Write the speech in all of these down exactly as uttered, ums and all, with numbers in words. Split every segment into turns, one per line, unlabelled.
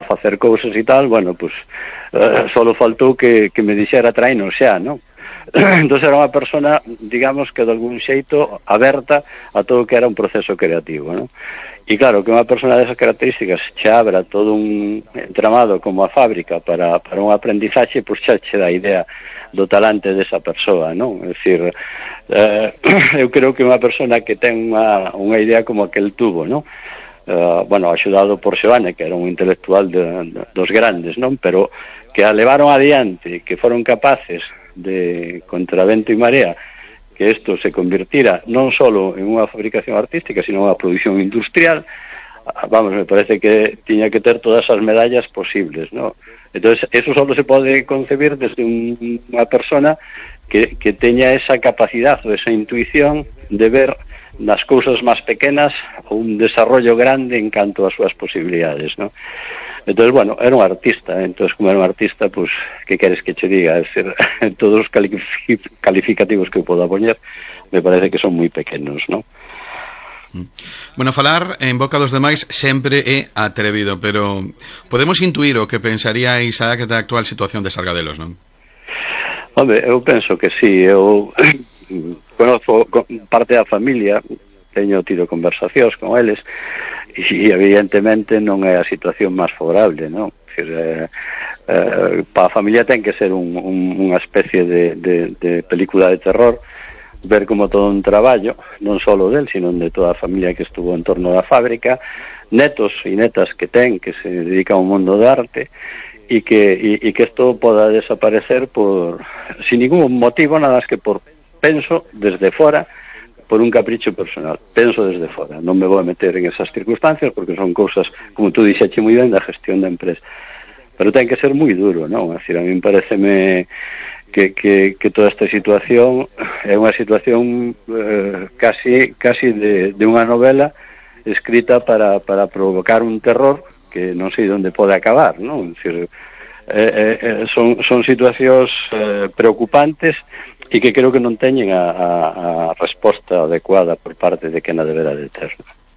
facer cousas e tal, bueno, pues uh, solo faltou que, que me dixera traino xa, non? Entón era unha persona, digamos que de algún xeito aberta a todo o que era un proceso creativo, non? E claro, que unha persona desas características che abra todo un entramado como a fábrica para, para un aprendizaxe, pois xa che dá idea do talante desa persoa, non? É dicir, eh, eu creo que unha persona que ten unha, unha idea como aquel tubo, non? Uh, bueno, axudado por Xoane, que era un intelectual de, de, dos grandes, non? Pero que a levaron adiante, que foron capaces de, contra vento e marea, que isto se convirtira non só en unha fabricación artística, sino unha produción industrial, vamos, me parece que tiña que ter todas as medallas posibles, ¿no? Entonces, eso só se pode concebir desde un, unha persona que, que teña esa capacidad ou esa intuición de ver nas cousas máis pequenas un desarrollo grande en canto ás súas posibilidades, ¿no? Entonces, bueno, era un artista, entonces como era un artista, pues, que queres que che diga? Es decir, todos os calificativos que eu podo poñer me parece que son moi pequenos, ¿no?
Bueno, falar en boca dos demais sempre é atrevido, pero podemos intuir o que pensaría Isaac da actual situación de Sargadelos, non?
Hombre, eu penso que sí, eu conozco parte da familia, teño tido conversacións con eles, e evidentemente non é a situación máis favorable, non? Eh, eh, para a familia ten que ser un, un, unha especie de, de, de película de terror, ver como todo un traballo, non só del, sino de toda a familia que estuvo en torno da fábrica, netos e netas que ten, que se dedican ao mundo de arte, e que, e, e que isto poda desaparecer por, sin ningún motivo, nada más que por, penso, desde fora, por un capricho personal, penso desde fora, non me vou a meter en esas circunstancias porque son cousas, como tú dixeche moi ben, da gestión da empresa, pero ten que ser moi duro, non? É dicir, a mí pareceme que, que, que toda esta situación é unha situación eh, casi, casi de, de unha novela escrita para, para provocar un terror que non sei onde pode acabar, non? É dicir, eh, eh, son, son situacións eh, preocupantes e que creo que non teñen a, a, a resposta adecuada por parte de quen a deberá de ter.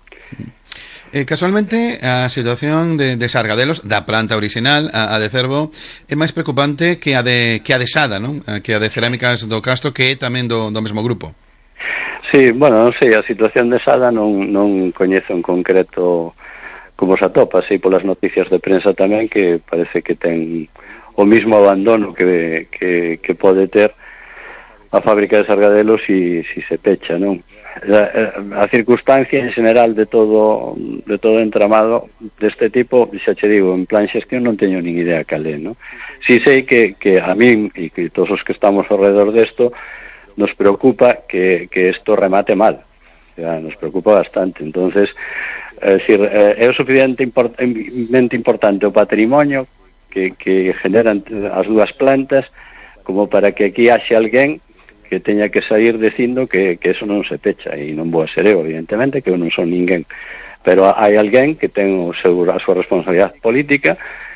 Eh, casualmente, a situación de, de Sargadelos, da planta original, a, a de Cervo, é máis preocupante que a de, que a de Sada, non? Que a de Cerámicas do Castro, que é tamén do, do mesmo grupo.
Sí, bueno, non sei, a situación de Sada non, non coñezo en concreto como se atopa, sei polas noticias de prensa tamén que parece que ten o mismo abandono que, que, que pode ter a fábrica de Sargadelos si, si se pecha, non? A, a circunstancia en general de todo de todo entramado deste tipo, xa che digo, en plan xestión non teño nin idea calé, non? Si sei que, que a min e que todos os que estamos alrededor desto nos preocupa que, que esto remate mal, ya, nos preocupa bastante, entonces é dicir, é o suficientemente importante o patrimonio que, que generan as dúas plantas como para que aquí haxe alguén que teña que sair dicindo que, que eso non se pecha, e non vou a ser eu, evidentemente, que eu non son ninguén, pero hai alguén que ten o seu, a súa responsabilidade política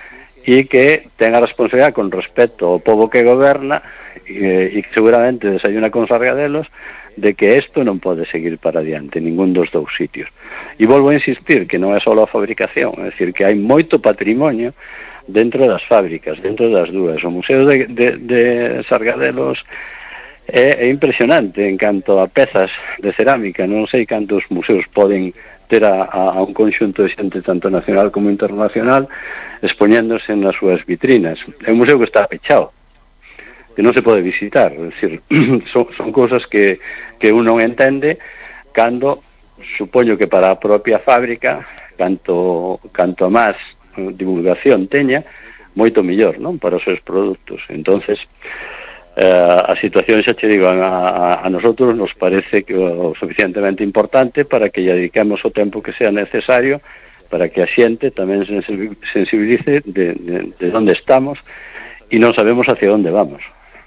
e que ten a responsabilidade con respecto ao povo que goberna e, e que seguramente desayuna con Sargadelos de que isto non pode seguir para adiante ningún dos dous sitios. E volvo a insistir que non é só a fabricación, é dicir, que hai moito patrimonio dentro das fábricas, dentro das dúas. O Museo de, de, de Sargadelos é, é impresionante en canto a pezas de cerámica, non sei cantos museos poden ter a, a, a un conxunto de xente tanto nacional como internacional expoñéndose nas súas vitrinas. É un museo que está pechado, que non se pode visitar, é dicir, son, son cousas que, que un non entende cando, supoño que para a propia fábrica, canto, canto máis divulgación teña, moito mellor, non? Para os seus produtos. Entonces, eh, a situación, xa che digo, a, a, a nosotros nos parece que o suficientemente importante para que lle dediquemos o tempo que sea necesario para que a xente tamén se sensibilice de, de, de onde estamos e non sabemos hacia onde vamos.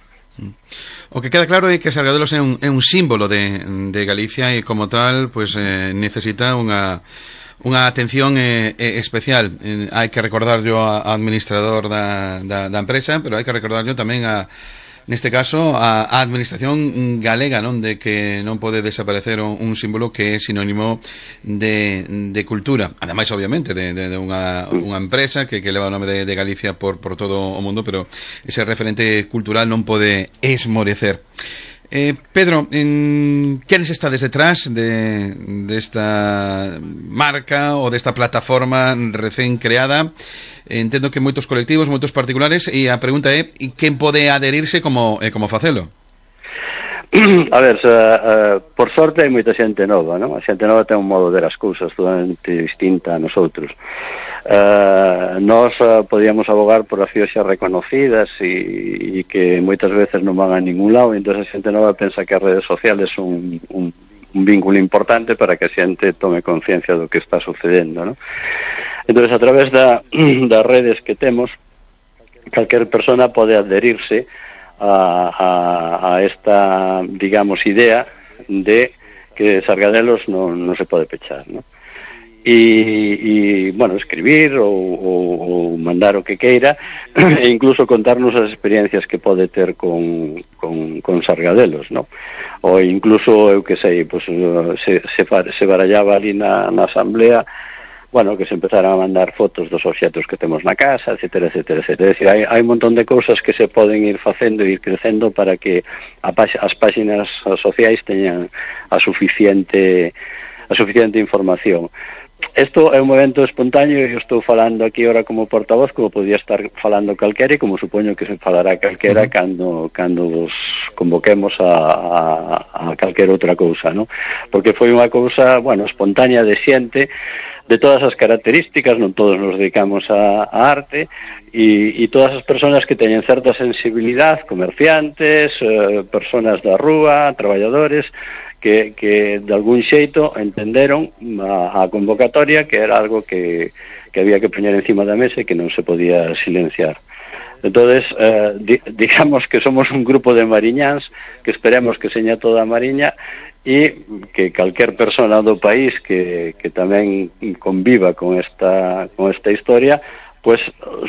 O que queda claro é que Sargadelos é un, é un símbolo de, de Galicia e como tal, pues, eh, necesita unha unha atención eh, eh, especial. Eh, hai que recordarlo ao administrador da, da, da empresa, pero hai que recordarlo tamén a neste caso a, a administración galega, non, de que non pode desaparecer un, un símbolo que é sinónimo de, de cultura, ademais obviamente de, de, de unha, unha empresa que, que leva o nome de, de Galicia por, por todo o mundo, pero ese referente cultural non pode esmorecer. Eh, Pedro, en, ¿quiénes estades detrás de, de esta marca ou desta plataforma recén creada? Entendo que moitos colectivos, moitos particulares, e a pregunta é quen pode adherirse como, eh, como facelo?
A ver, uh, uh, por sorte hai moita xente nova, non? A xente nova ten un modo de ver as cousas totalmente distinta a nosotros. Uh, nós uh, podíamos abogar por afíos xa reconocidas e, e que moitas veces non van a ningún lado, e entón a xente nova pensa que as redes sociales son un, un, un vínculo importante para que a xente tome conciencia do que está sucedendo, non? Entón, a través da, das redes que temos, calquer persona pode adherirse a, a, a esta, digamos, idea de que Sargadelos non, non se pode pechar, ¿no? E, e bueno, escribir ou, ou, ou mandar o que queira e incluso contarnos as experiencias que pode ter con, con, con Sargadelos, ¿no? Ou incluso, eu que sei, pues, se, se, se barallaba ali na, na asamblea, bueno, que se empezaron a mandar fotos dos obxetos que temos na casa, etcétera, etcétera, etcétera. É dicir, hai, hai un montón de cousas que se poden ir facendo e ir crecendo para que a, as páxinas sociais teñan a suficiente a suficiente información. Isto é un momento espontáneo e eu estou falando aquí ahora como portavoz, como podía estar falando calquera e como supoño que se falará calquera uh-huh. cando, cando vos convoquemos a, a, a calquera outra cousa, ¿no? Porque foi unha cousa, bueno, espontánea de xente de todas as características, non todos nos dedicamos a, a arte, e, e todas as persoas que teñen certa sensibilidade, comerciantes, eh, persoas da rúa, traballadores, que, que de algún xeito entenderon a, a convocatoria que era algo que, que había que poñer encima da mesa e que non se podía silenciar. Entonces, eh, di, digamos que somos un grupo de mariñáns que esperemos que seña toda a mariña e que calquer persona do país que, que tamén conviva con esta, con esta historia, pues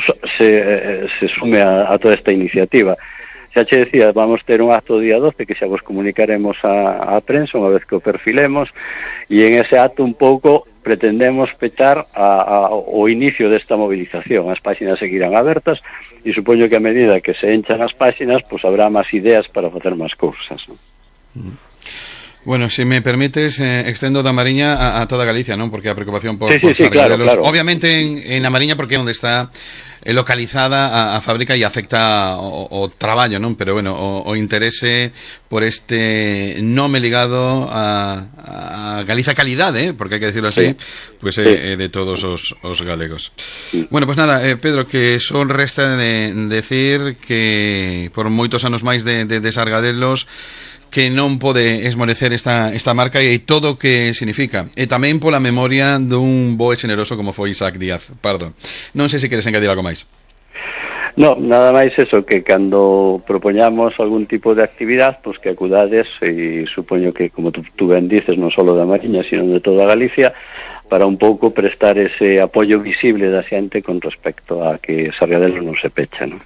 se, se sume a, a toda esta iniciativa. Xa che decía, vamos ter un acto o día doce que xa vos comunicaremos a, a prensa unha vez que o perfilemos, e en ese acto un pouco pretendemos pechar a, a, o inicio desta movilización. As páxinas seguirán abertas e supoño que a medida que se enchan as páxinas, pues habrá máis ideas para facer máis cousas, ¿no? Mm.
Bueno, si me permites, eh, extendo da Mariña a, a toda Galicia, ¿no? Porque a preocupación por,
sí,
por
sí, sí, claro, claro.
Obviamente en, en a Mariña porque é onde está eh, localizada a, a fábrica e afecta o, o traballo, ¿no? Pero bueno, o, o interese por este nome ligado a, a Galiza calidade, ¿eh? Porque hai que decirlo así, sí. Pues é eh, eh, de todos os, os galegos. Sí. Bueno, pues nada, eh, Pedro, que só resta de decir que por moitos anos máis de, de, de Sargadelos que non pode esmorecer esta, esta marca e todo o que significa, e tamén pola memoria dun bo e generoso como foi Isaac Díaz Pardo. Non sei se queres engadir algo máis.
No, nada máis eso, que cando propoñamos algún tipo de actividade, pois que acudades, e supoño que, como tú, tú ben dices, non só da Mariña, sino de toda Galicia, para un pouco prestar ese apoio visible da xente con respecto a que Sargadelos non se pecha, non?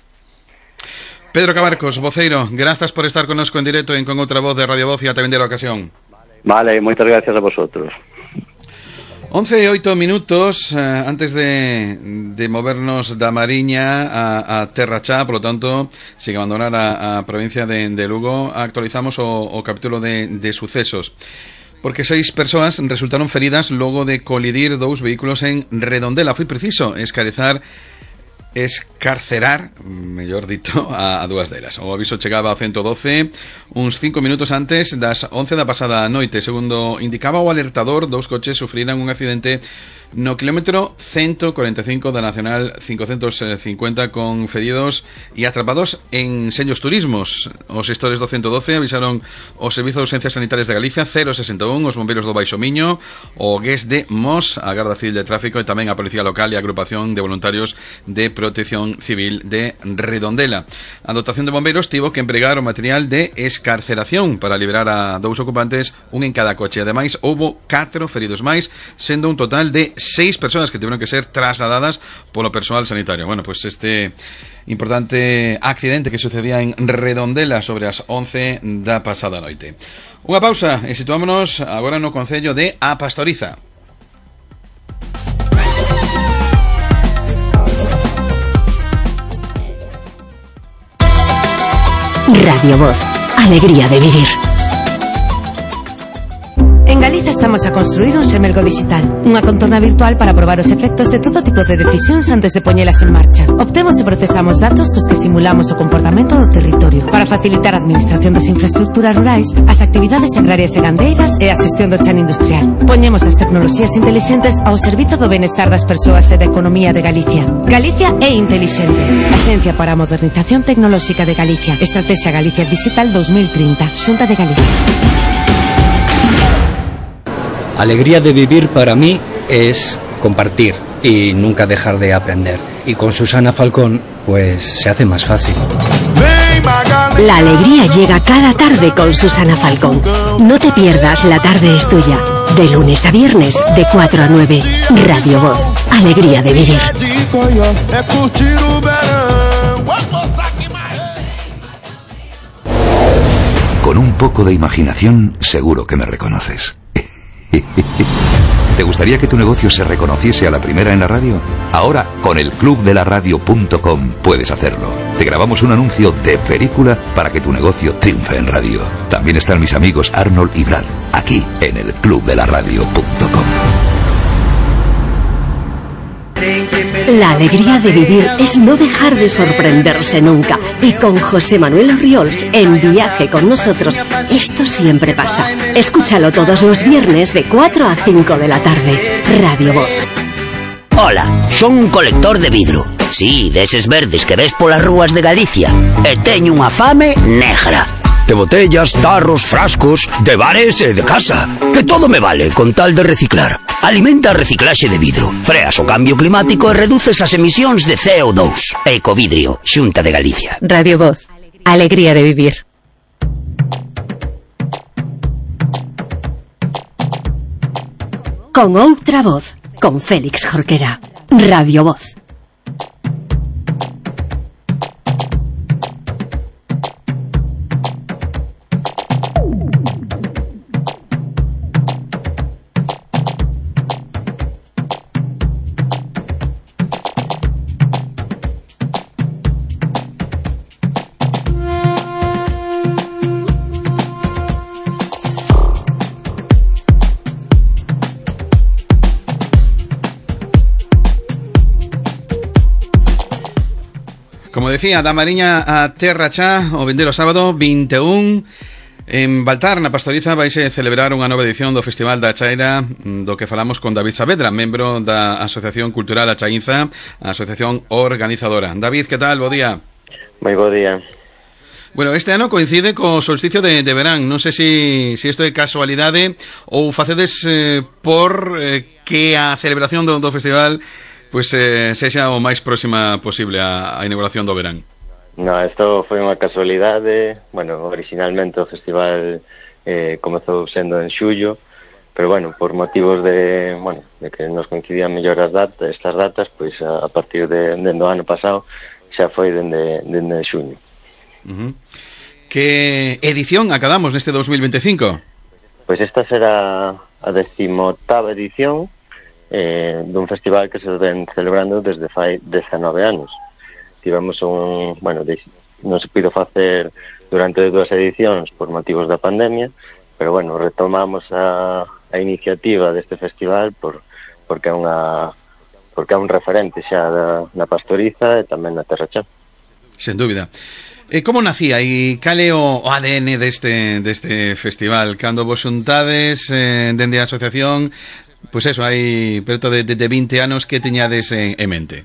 Pedro Cabarcos, voceiro, grazas por estar connosco en directo en Con Outra Voz de Radio Voz e a vender a ocasión.
Vale, moitas gracias a vosotros.
once e oito minutos, eh, antes de, de movernos da Mariña a, a Terra Chá, por lo tanto, sin abandonar a, a provincia de, de Lugo, actualizamos o, o capítulo de, de sucesos. Porque seis persoas resultaron feridas logo de colidir dous vehículos en Redondela. Foi preciso escarezar escarcerar, mellor dito, a, a dúas delas. O aviso chegaba ao ciento doce uns cinco minutos antes das once da pasada noite. Segundo indicaba o alertador, dous coches sufriran un accidente no kilómetro ciento cuarenta e cinco da Nacional cincocentos cincuenta con feridos e atrapados en seños turismos. Os xestores do ciento doce avisaron o Servizo de Urgencias Sanitarias de Galicia, cero sesenta e un, os bombeiros do Baixo Miño, o G E S de Mos, a Garda Civil de Tráfico e tamén a Policía Local e a Agrupación de Voluntarios de Protección Asociación Civil de Redondela. A dotación de bombeiros tivo que empregar o material de escarceración para liberar a dous ocupantes, un en cada coche. Ademais, houbo catro feridos máis, sendo un total de seis persoas que tiveron que ser trasladadas polo persoal sanitario. Bueno, pues este importante accidente que sucedía en Redondela sobre as once da pasada noite. Unha pausa e situámonos agora no concello de A Pastoriza.
Radio Voz, alegría de vivir.
En Galicia estamos a construir un semelgo digital, unha contorna virtual para probar os efectos de todo tipo de decisións antes de poñelas en marcha. Obtemos e procesamos datos cos que simulamos o comportamento do territorio para facilitar a administración das infraestructuras rurais, as actividades agrarias e gandeiras e a xestión do chan industrial. Poñemos as tecnoloxías intelixentes ao servizo do benestar das persoas e da economía de Galicia. Galicia é intelixente. Axencia para a Modernización Tecnolóxica de Galicia. Estrategia Galicia Digital dos mil trinta. Xunta de Galicia.
Alegría de vivir para mí es compartir y nunca dejar de aprender. Y con Susana Falcón, pues se hace más fácil.
La alegría llega cada tarde con Susana Falcón. No te pierdas La Tarde es Tuya. De lunes a viernes, de cuatro a nueve. Radio Voz. Alegría de vivir.
Con un poco de imaginación, seguro que me reconoces. ¿Te gustaría que tu negocio se reconociese a la primera en la radio? Ahora, con el club de la radio punto com puedes hacerlo. Te grabamos un anuncio de película para que tu negocio triunfe en radio. También están mis amigos Arnold y Brad, aquí en el club de la radio punto com.
La alegría de vivir es no dejar de sorprenderse nunca. Y con José Manuel Orriols, en Viaje con nosotros, esto siempre pasa. Escúchalo todos los viernes de cuatro a cinco de la tarde. Radio Voz.
Hola, son un colector de vidro. Sí, deses verdes que ves polas rúas de Galicia. E teño unha fame negra. De botellas, tarros, frascos, de bares e de casa. Que todo me vale con tal de reciclar. Alimenta a reciclaxe de vidro, freas o cambio climático e reduces as emisións de C O dos. Ecovidrio, Xunta de Galicia.
Radio Voz, alegría de vivir. Con outra voz, con Félix Jorquera. Radio Voz.
Como decía, da Mariña a Terra Chá o vindeiro sábado vinte e un en Baltar, na Pastoriza, vaise celebrar unha nova edición do Festival da Chaira, do que falamos con David Saavedra, membro da Asociación Cultural A Chaínza, a asociación organizadora. David, que tal? Bo día.
Moi bo día.
Bueno, este ano coincide co solsticio de, de verán. Non sei se si, si isto é casualidade ou facedes eh, por eh, que a celebración do, do festival pois eh, sexa o máis próxima posible a, a inauguración do verán.
No, isto foi unha casualidade. Bueno, originalmente o festival eh, comezou sendo en xullo, pero bueno, por motivos de, bueno, de que nos coincidían mellor as datas, estas datas, pois a, a partir de dende o ano pasado xa foi dende dende xuño.
Uh-huh. Que edición acabamos neste dos mil veinticinco?
Pois esta será a decimoctava edición eh, dun festival que se ven celebrando desde fai dezanove anos. Tivemos un, bueno, de, non se puido facer durante dúas edicións por motivos da pandemia, pero bueno, retomamos a, a iniciativa deste festival por, porque é unha porque é un referente xa da, na Pastoriza e tamén na Terra Chá.
Sen dúbida. E como nacía e cal é o A D N deste, deste festival? Cando vos xuntades eh, dende a asociación, pois eso, hai perto de, de, de vinte anos, que teñades en, en mente?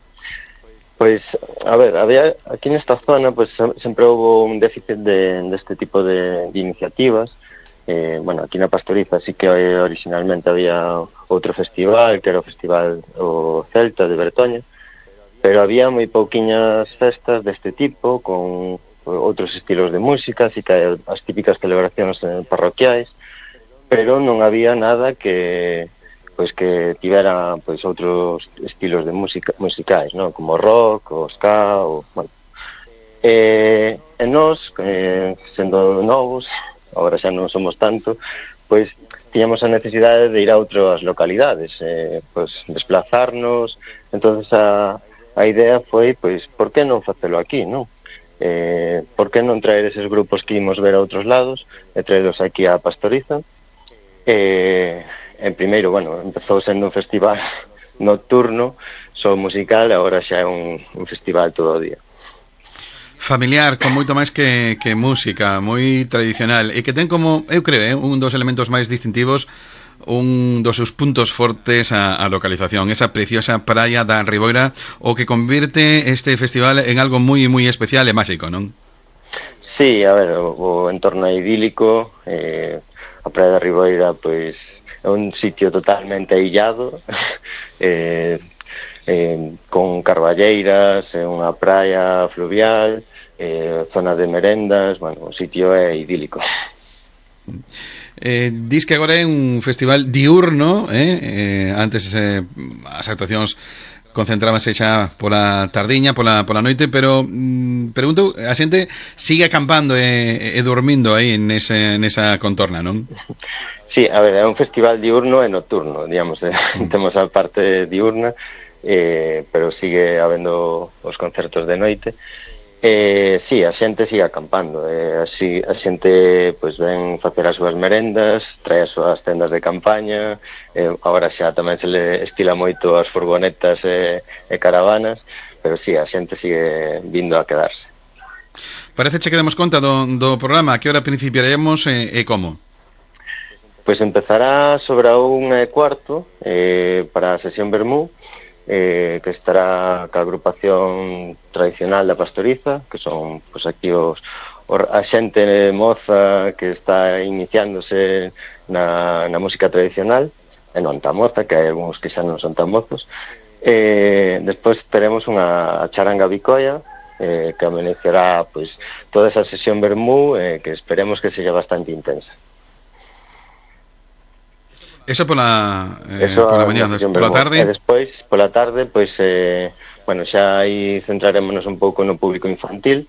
Pois, a ver, había, aquí nesta zona pues, sempre houve un déficit de, deste tipo de, de iniciativas. Eh, bueno, aquí na Pastoriza sí que originalmente había outro festival, que era o Festival o Celta de Bertoña, pero había moi pouquiñas festas deste tipo, con outros estilos de música, así que as típicas celebracións parroquiais, pero non había nada que pois que tivera pois outros estilos de música musicais, ¿no? Como rock, o ska, o bueno. E, e nós, eh, sendo novos, agora xa non somos tanto, pois tiñamos a necesidade de ir a outras localidades, eh, pois desplazarnos. Entonces a, a idea foi, pois, por que non facelo aquí, non? Eh, por que non traer eses grupos que imos ver a outros lados e traerlos aquí a Pastoriza? Eh, en primeiro, bueno, empezou sendo un festival nocturno, só musical, e agora xa é un, un festival todo o día.
Familiar, con moito máis que, que música, moi tradicional, e que ten como, eu creo, eh, un dos elementos máis distintivos, un dos seus puntos fortes a, a localización, esa preciosa praia da Riboira, o que convirte este festival en algo moi moi especial e máxico, non?
Sí, a ver, o, o entorno idílico, eh, a praia da Riboira, pois, é un sitio totalmente aillado, eh, eh, con carballeiras, é unha praia fluvial, eh, zona de merendas, bueno, o sitio é idílico.
Eh, dis que agora é un festival diurno, eh? Eh, antes eh, as actuacións concentrábanse xa pola tardiña, pola, pola noite, pero mm, pregunto, a xente sigue acampando e, e dormindo aí nese, nesa contorna, non?
Sí, a ver, é un festival diurno e nocturno, digamos, eh, temos a parte diurna, eh, pero sigue habendo os concertos de noite. Eh, sí, a xente sigue acampando, eh, así, a xente pois ven facer as súas merendas, trae as súas tendas de campaña, eh, agora xa tamén se le estila moito as furgonetas e, e caravanas, pero sí, a xente sigue vindo a quedarse.
Parece que demos conta do, do programa, a que hora principiaremos e, e como?
Pois empezará sobre a unha e cuarto eh, para a sesión Vermú, Eh, que estará ca agrupación tradicional da Pastoriza, que son pues, aquí os, os, a xente moza que está iniciándose na, na música tradicional, e non tan moza, que hai algúns que xa non son tan mozos. Eh, despois teremos unha charanga bicoia, eh, que amenizará pues, toda esa sesión Vermú, eh, que esperemos que seja bastante intensa.
Eso pola, eh,
Eso
pola mañá, pola tarde.
E despois, pola tarde, pois, eh, bueno, xa aí centrarémonos un pouco no público infantil.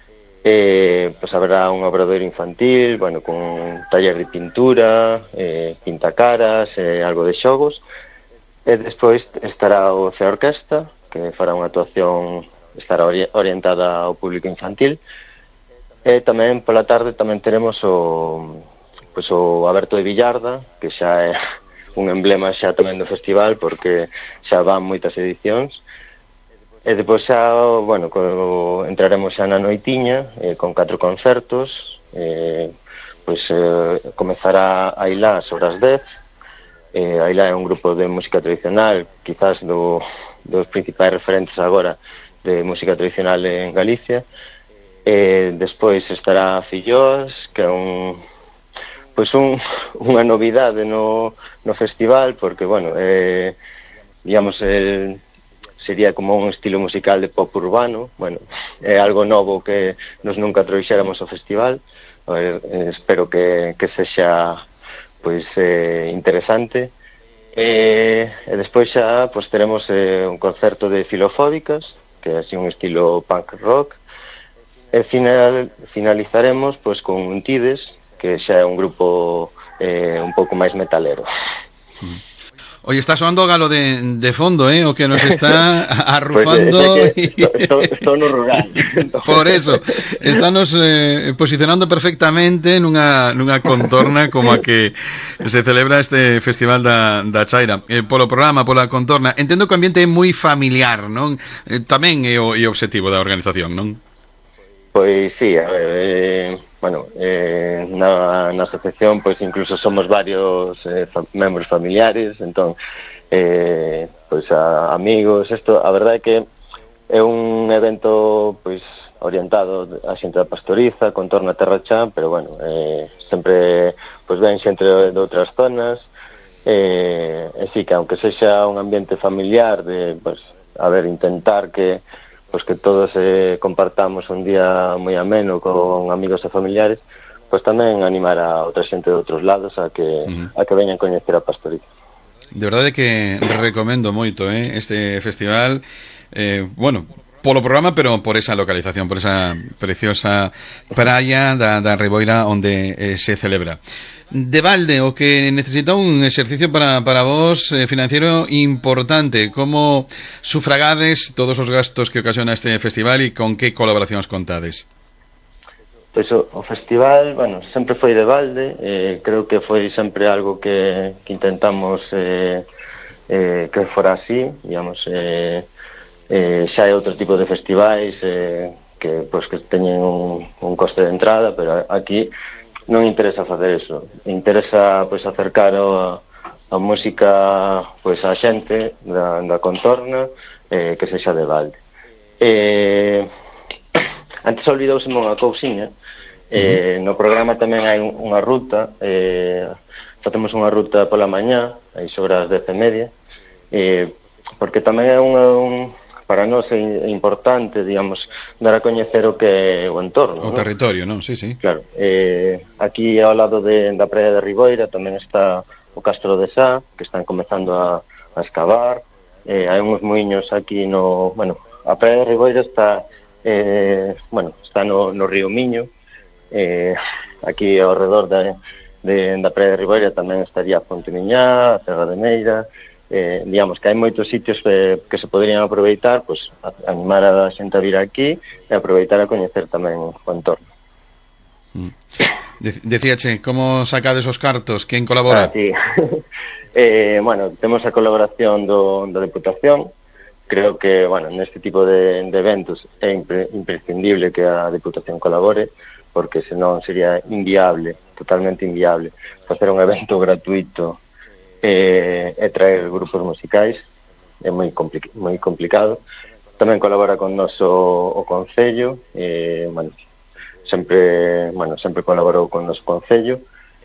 Eh, pois haberá un obradoiro infantil, bueno, con taller de pintura, eh, pintacaras, eh, algo de xogos. E despois estará o Cea Orquesta, que fará unha actuación, estará ori- orientada ao público infantil. E tamén pola tarde tamén teremos o pois o Aberto de Villarda, que xa é un emblema xa tamén do festival, porque xa van moitas edicións. E depois xa, bueno, co, entraremos xa na noitiña, eh, con catro concertos, eh, pois eh, comezará a Ilá sobre as dez. Eh, a Ilá é un grupo de música tradicional, quizás do, dos principais referentes agora de música tradicional en Galicia. Eh, despois estará Filloas, que é un pois un, unha novidade no, no festival, porque, bueno, eh, digamos, el, sería como un estilo musical de pop urbano, bueno, é algo novo que nos nunca trouxéramos ao festival, eh, espero que, que sexa, pois, eh, interesante. E, e despois xa, pois, teremos eh, un concerto de Filofóbicas, que é así un estilo punk rock, e final, finalizaremos, pois, con Untides, que xa é un grupo eh, un pouco máis metalero.
Oye, está soando o galo de, de fondo, ¿eh? O que nos está arrufando.
Pues, eh, esto, esto, esto no rural.
Por eso, estános eh, posicionando perfectamente nunha, nunha contorna como a que se celebra este festival da, da Chaira. Eh, polo programa, pola contorna. Entendo que o ambiente é moi familiar, non? Eh, tamén é o, é o objetivo da organización, non?
Pois sí, a ver, eh, bueno, eh, na, na asociación pois incluso somos varios eh, fa, membros familiares, entón eh, pois a, amigos, isto, a verdade é que é un evento pois orientado a xente da Pastoriza, contorno a Terrachá, pero bueno, eh, sempre pois ven xente de, de outras zonas, eh, e sí que aunque sexa un ambiente familiar de, pois, a ver, intentar que pues que todos eh, compartamos un día moi ameno con amigos e familiares, pois tamén animar a outra xente de outros lados a que uh-huh. a que veñan coñecer a Pastoriza.
De verdade que recomendo moito eh, este festival, eh, bueno, polo programa, pero por esa localización, por esa preciosa praia da, da Riboira onde eh, se celebra. De balde, o que necesita un exercicio para, para vos eh, financiero importante. Como sufragades todos os gastos que ocasiona este festival e con que colaboracións contades?
Pois o, o festival, bueno, sempre foi de balde, eh, creo que foi sempre algo que, que intentamos eh, eh, que fora así, digamos, eh, eh, xa hai outro tipo de festivais eh, que, pois, que teñen un, un coste de entrada, pero aquí non interesa facer eso, interesa pois acercar a, a música pois a xente da, da contorna eh, que sexa de balde. Eh, antes olvidouseme unha cousiña. Eh, no programa tamén hai unha ruta, eh, facemos unha ruta pola mañá, aí sobre as dez e media, eh, porque tamén é unha, un, para nós é importante, digamos, dar a coñecer o que é o entorno.
O ¿no? territorio, non? Sí, sí.
Claro, eh, aquí ao lado de, da praia de Riboira tamén está o Castro de Sá, que están comezando a, a excavar, eh, hai uns muiños aquí no, bueno, a praia de Riboira está, eh, bueno, está no, no río Miño. Eh, aquí ao redor da, de, da praia de Riboira tamén estaría a Fonte Miñá, a Serra de Meira, eh, digamos que hai moitos sitios que, que se poderían aproveitar, pues, a, animar a xente a vir aquí e aproveitar a coñecer tamén o entorno.
Mm. De, decíache, como sacades os cartos? Quen colabora?
Ah, sí. eh, bueno, temos a colaboración do, do Deputación. Creo que, bueno, neste tipo de, de eventos é impre, imprescindible que a Deputación colabore, porque senón sería inviable, totalmente inviable, facer un evento gratuito eh, e traer grupos musicais, é moi, compli moi complicado. Tamén colabora con noso o Concello, eh, bueno, sempre, bueno, sempre colaborou con noso Concello,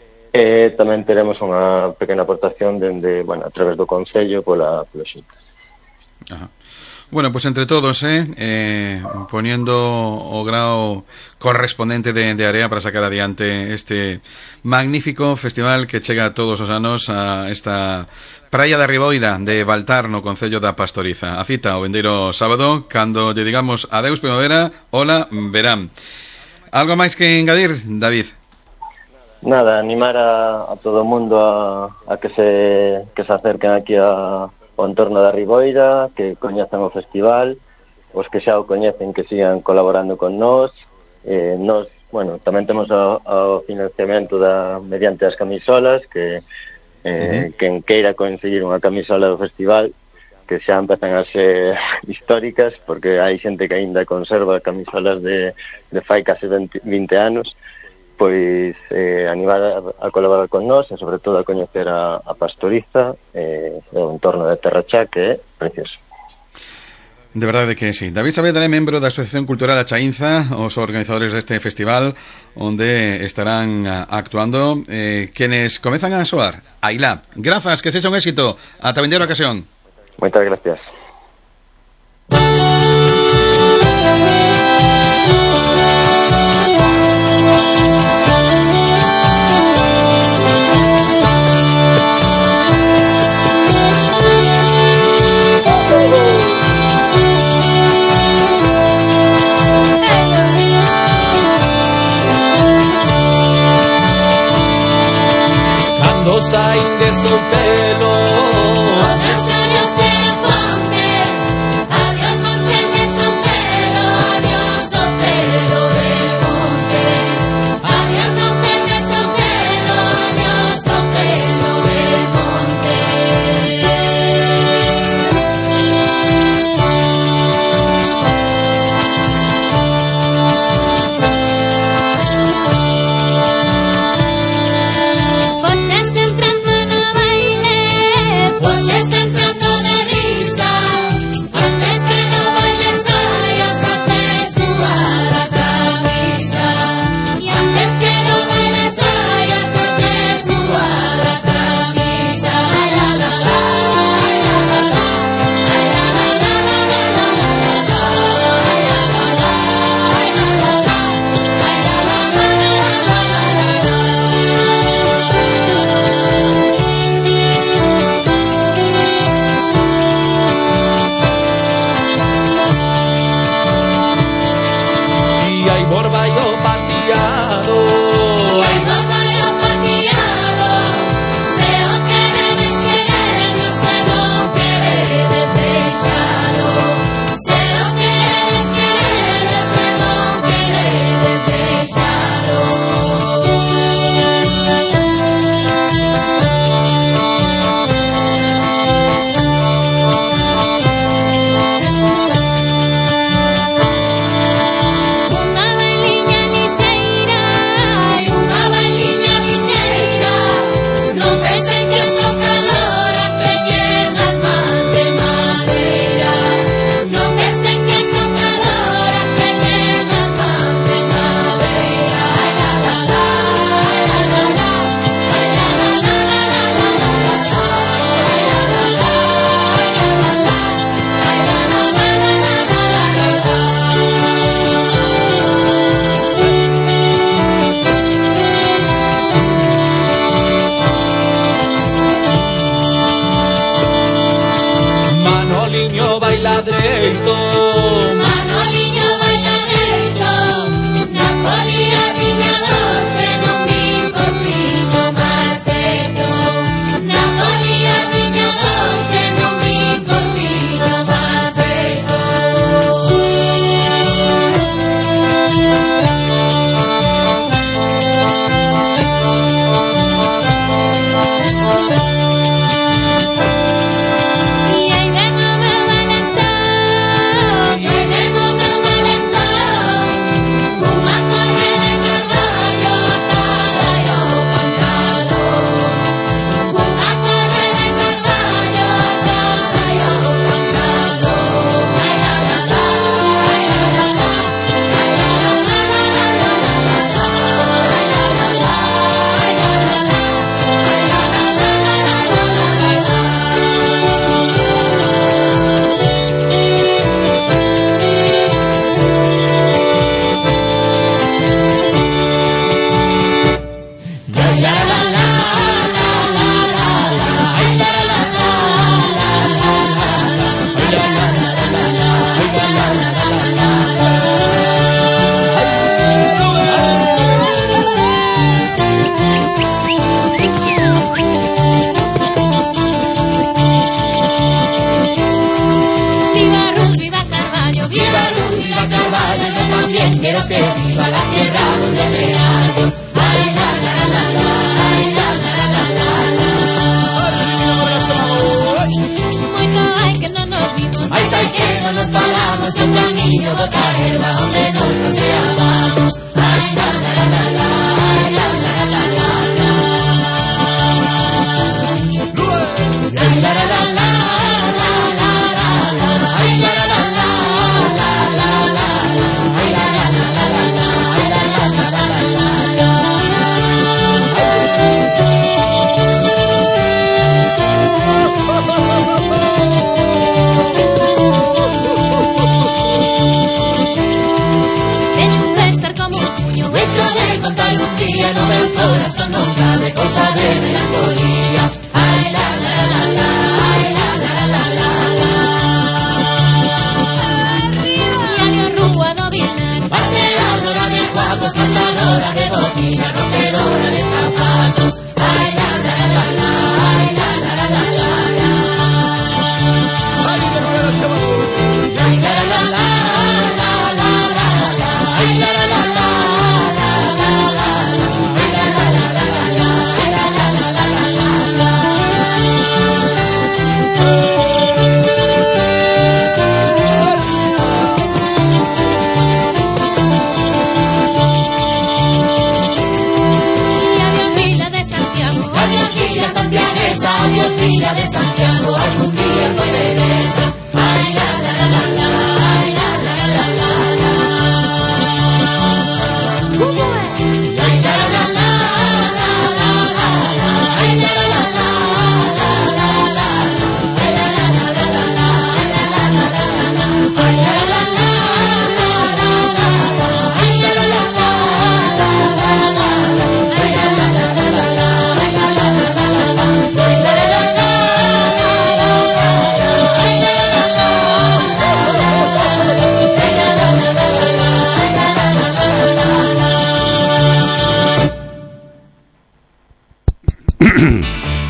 e tamén teremos unha pequena aportación dende, bueno, a través do Concello pola, pola Xunta.
Ajá. Bueno, pues entre todos, eh, eh poniendo o grao correspondente de, de area para sacar adiante este magnífico festival que chega todos os anos a esta praia da Riboira de Baltar no concello da Pastoriza. A cita o vendeiro sábado, cando lle digamos adeus primavera, hola verán. Algo máis que engadir, David?
Nada, animar a, a todo o mundo a, a que se que se acerquen aquí a o entorno da Riboira, que coñezan o festival, os que xa o coñecen que sigan colaborando con nós. Eh, nós, bueno, tamén temos o, o financiamento da mediante as camisolas, que eh, uh-huh. quen queira conseguir unha camisola do festival, que xa empezan a ser históricas, porque hai xente que aínda conserva camisolas de, de fai case vinte anos, pois eh, animar a, a colaborar con nós e sobre todo a coñecer a, a Pastoriza e eh, o entorno de Terrachá, que é precioso.
De verdade que sí. David Saavedra é membro da Asociación Cultural A Chaínza, os organizadores deste festival, onde estarán actuando eh, quenes comezan a soar. Ailá, grazas, que sexa un éxito. Ata vindeira ocasión.
Moitas gracias.
Saín de soltero,
os meus sonhos eran fonte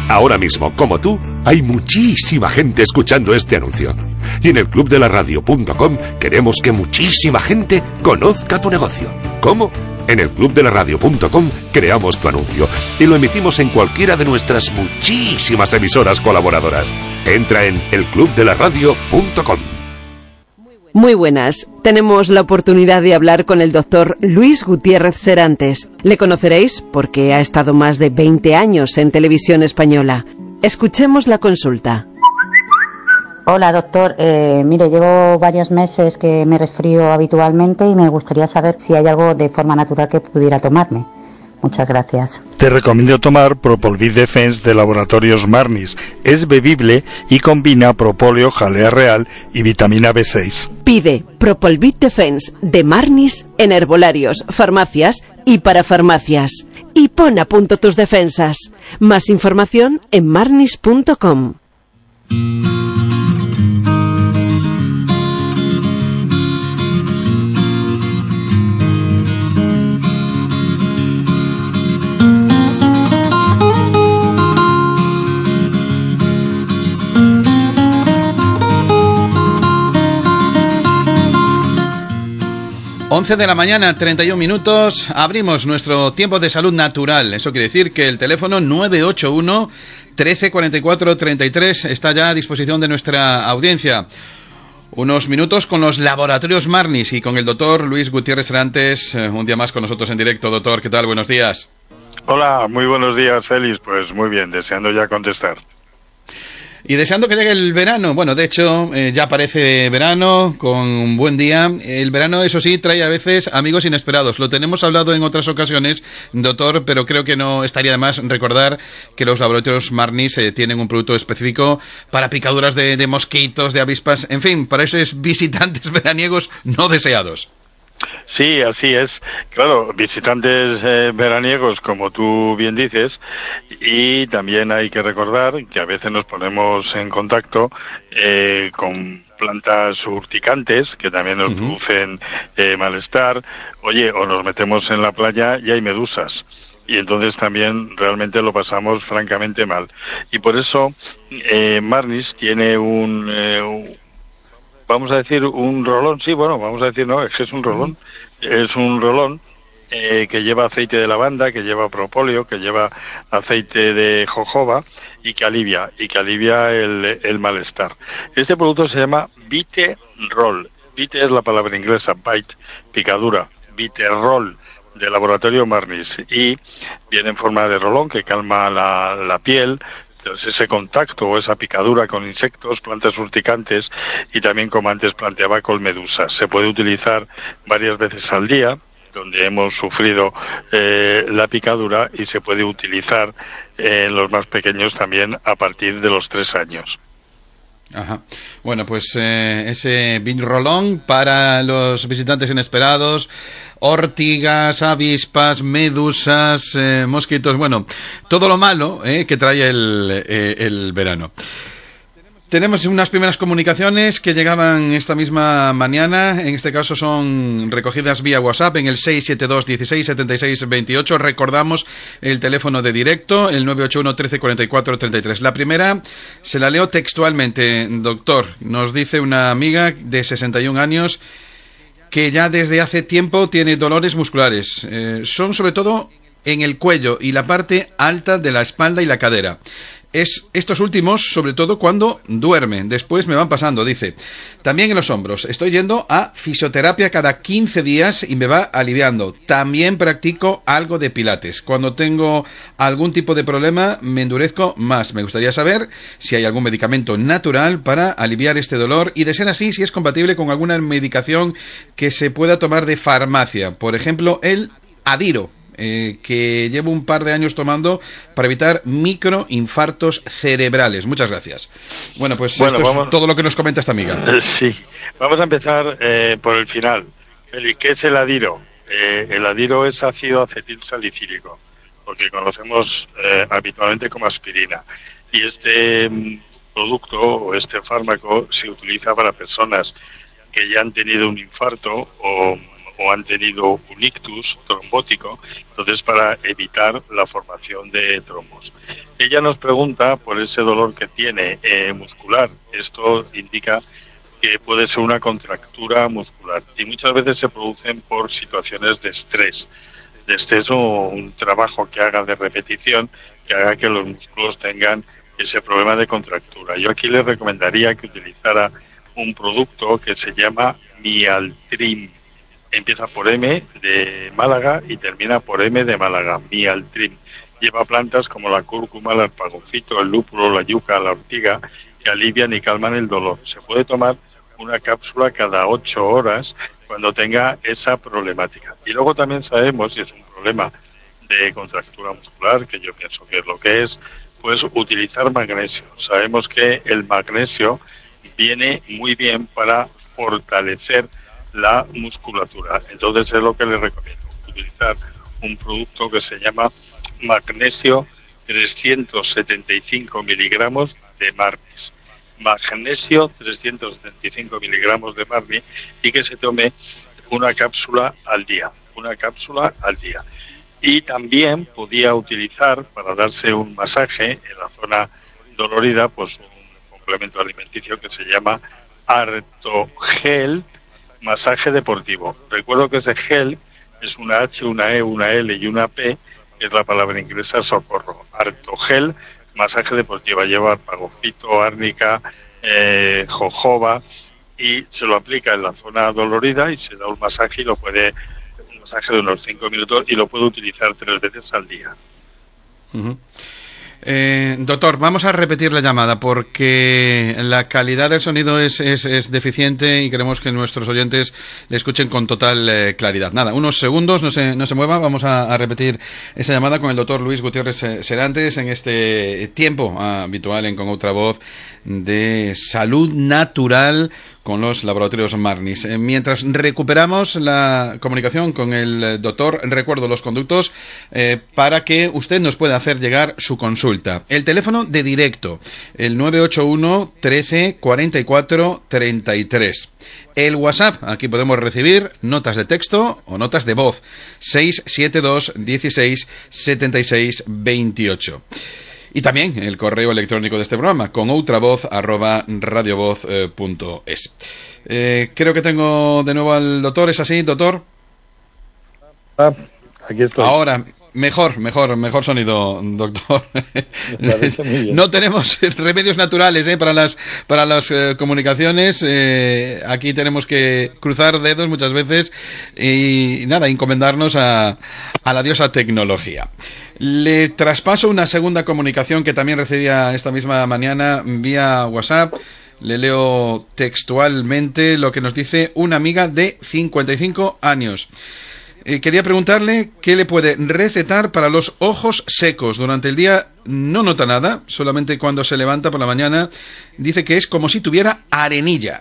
Ahora mismo, como tú, hay muchísima gente escuchando este anuncio. Y en el club de la radio punto com queremos que muchísima gente conozca tu negocio. ¿Cómo? En el club de la radio punto com creamos tu anuncio y lo emitimos en cualquiera de nuestras muchísimas emisoras colaboradoras. Entra en el club de la radio punto com.
Muy buenas. Tenemos la oportunidad de hablar con el doctor Luis Gutiérrez Serantes. Le conoceréis porque ha estado más de veinte años en Televisión Española. Escuchemos la consulta.
Hola, doctor. Eh, mire, llevo varios meses que me resfrío habitualmente y me gustaría saber si hay algo de forma natural que pudiera tomarme. Muchas gracias.
Te recomiendo tomar Propolvid Defense de Laboratorios Marnis. Es bebible y combina propóleo, jalea real y vitamina B seis.
Pide Propolvid Defense de Marnis en herbolarios, farmacias y para farmacias. Y pon a punto tus defensas. Más información en marnis punto com.
once de la mañana, treinta y un minutos, abrimos nuestro tiempo de salud natural. Eso quiere decir que el teléfono nueve ocho uno, trece cuarenta y cuatro, treinta y tres está ya a disposición de nuestra audiencia. Unos minutos con los laboratorios Marnis y con el doctor Luis Gutiérrez Serantes, un día más con nosotros en directo. Doctor, ¿qué tal? Buenos días.
Hola, muy buenos días, Félix. Pues muy bien, deseando ya contestar.
Y deseando que llegue el verano. Bueno, de hecho, eh, ya parece verano, con un buen día. El verano, eso sí, trae a veces amigos inesperados. Lo tenemos hablado en otras ocasiones, doctor, pero creo que no estaría de más recordar que los laboratorios Marnis eh, tienen un producto específico para picaduras de, de mosquitos, de avispas, en fin, para esos visitantes veraniegos no deseados.
Sí, así es. Claro, visitantes eh, veraniegos, como tú bien dices, y también hay que recordar que a veces nos ponemos en contacto eh, con plantas urticantes que también nos uh-huh. producen eh, malestar. Oye, o nos metemos en la playa y hay medusas. Y entonces también realmente lo pasamos francamente mal. Y por eso eh, Marnis tiene un... Eh, un vamos a decir un rolón, sí, bueno, vamos a decir, no, es que es un rolón, es un rolón eh, que lleva aceite de lavanda, que lleva propóleo, que lleva aceite de jojoba y que alivia, y que alivia el, el malestar. Este producto se llama Bite Roll. Bite es la palabra inglesa, bite, picadura, Bite Roll, de Laboratorio Marnis, y viene en forma de rolón que calma la, la piel. Entonces ese contacto o esa picadura con insectos, plantas urticantes y también, como antes planteaba, con medusas. Se puede utilizar varias veces al día, donde hemos sufrido eh, la picadura, y se puede utilizar eh, en los más pequeños también a partir de los tres años.
Ajá. Bueno, pues eh, ese Bit Rolón para los visitantes inesperados, ortigas, avispas, medusas, eh, mosquitos, bueno, todo lo malo eh, que trae el, eh, el verano. Tenemos unas primeras comunicaciones que llegaban esta misma mañana. En este caso son recogidas vía WhatsApp en el seis siete dos, dieciséis, setenta y seis, veintiocho. Recordamos el teléfono de directo, el nueve ocho uno, trece cuarenta y cuatro, treinta y tres. La primera se la leo textualmente, doctor. Nos dice una amiga de sesenta y un años que ya desde hace tiempo tiene dolores musculares. Eh, son sobre todo en el cuello y la parte alta de la espalda y la cadera. Es estos últimos, sobre todo cuando duerme. Después me van pasando, dice. También en los hombros. Estoy yendo a fisioterapia cada quince días y me va aliviando. También practico algo de pilates. Cuando tengo algún tipo de problema, me endurezco más. Me gustaría saber si hay algún medicamento natural para aliviar este dolor y, de ser así, si es compatible con alguna medicación que se pueda tomar de farmacia. Por ejemplo, el Adiro. Eh, que llevo un par de años tomando para evitar microinfartos cerebrales. Muchas gracias. Bueno, pues bueno, esto vamos... es todo lo que nos comenta esta amiga.
Eh, sí, vamos a empezar eh, por el final. El, ¿Qué es el Adiro? Eh, el Adiro es ácido acetilsalicílico, porque conocemos eh, habitualmente como aspirina. Y este mm, producto o este fármaco se utiliza para personas que ya han tenido un infarto o o han tenido un ictus trombótico, entonces para evitar la formación de trombos. Ella nos pregunta por ese dolor que tiene eh, muscular. Esto indica que puede ser una contractura muscular y muchas veces se producen por situaciones de estrés, de estrés o un trabajo que haga de repetición que haga que los músculos tengan ese problema de contractura. Yo aquí le recomendaría que utilizara un producto que se llama Mialtrim. Empieza por M de Málaga y termina por M de Málaga. Mialtrim. Lleva plantas como la cúrcuma, el alpagofito, el lúpulo, la yuca, la ortiga, que alivian y calman el dolor. Se puede tomar una cápsula cada ocho horas cuando tenga esa problemática. Y luego también sabemos, si es un problema de contractura muscular, que yo pienso que es lo que es, pues utilizar magnesio. Sabemos que el magnesio viene muy bien para fortalecer la musculatura. Entonces es lo que le recomiendo, utilizar un producto que se llama magnesio trescientos setenta y cinco miligramos de Marnis. Magnesio trescientos setenta y cinco miligramos de Marnis y que se tome una cápsula al día. Una cápsula al día. Y también podía utilizar para darse un masaje en la zona dolorida, pues un complemento alimenticio que se llama Artogel masaje deportivo. Recuerdo que ese gel es una H, una E, una L y una P, que es la palabra inglesa socorro. Artogel masaje deportivo. Lleva arpagofito, árnica, eh, jojoba y se lo aplica en la zona dolorida y se da un masaje y lo puede... masaje de unos cinco minutos y lo puedo utilizar tres veces al día.
Uh-huh. Eh, doctor, vamos a repetir la llamada porque la calidad del sonido es, es, es deficiente y queremos que nuestros oyentes le escuchen con total eh, claridad. Nada, unos segundos, no se, no se mueva, vamos a, a repetir esa llamada con el doctor Luis Gutiérrez Serantes en este tiempo habitual en Con Outra Voz de salud natural con los laboratorios Marnis. Eh, mientras recuperamos la comunicación con el doctor, recuerdo los conductos eh, para que usted nos pueda hacer llegar su consulta. El teléfono de directo, el nueve ocho uno, trece, cuarenta y cuatro, treinta y tres. El WhatsApp, aquí podemos recibir notas de texto o notas de voz, seis siete dos, dieciséis, setenta y seis, veintiocho. Y también el correo electrónico de este programa, con outravoz arroba radiovoz punto es. Eh, creo que tengo de nuevo al doctor, ¿es así, doctor?
Ah, aquí estoy.
Ahora, mejor, mejor, mejor sonido, doctor. No tenemos remedios naturales eh, para las para las eh, comunicaciones. Eh, aquí tenemos que cruzar dedos muchas veces y nada, encomendarnos a, a la diosa tecnología. Le traspaso una segunda comunicación que también recibía esta misma mañana vía WhatsApp. Le leo textualmente lo que nos dice una amiga de cincuenta y cinco años. Eh, quería preguntarle qué le puede recetar para los ojos secos. Durante el día no nota nada, solamente cuando se levanta por la mañana dice que es como si tuviera arenilla.